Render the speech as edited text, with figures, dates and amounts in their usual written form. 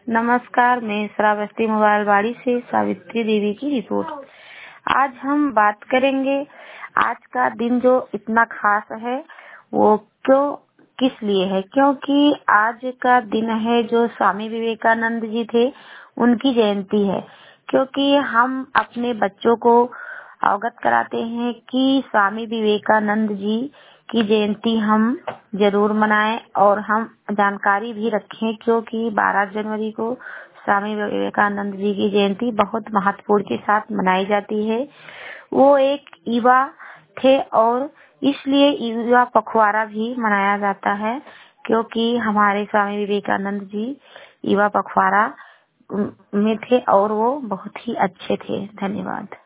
नमस्कार, मैं श्रावस्ती मोबाइलवाड़ी से सावित्री देवी की रिपोर्ट। आज हम बात करेंगे आज का दिन जो इतना खास है वो किस लिए है। क्योंकि आज का दिन है जो स्वामी विवेकानंद जी थे, उनकी जयंती है। क्योंकि हम अपने बच्चों को अवगत कराते हैं कि स्वामी विवेकानंद जी की जयंती हम जरूर मनाएं और हम जानकारी भी रखें। क्योंकि 12 जनवरी को स्वामी विवेकानंद जी की जयंती बहुत महत्वपूर्ण के साथ मनाई जाती है। वो एक युवा थे और इसलिए युवा पखवाड़ा भी मनाया जाता है। क्योंकि हमारे स्वामी विवेकानंद जी युवा पखवाड़ा में थे और वो बहुत ही अच्छे थे। धन्यवाद।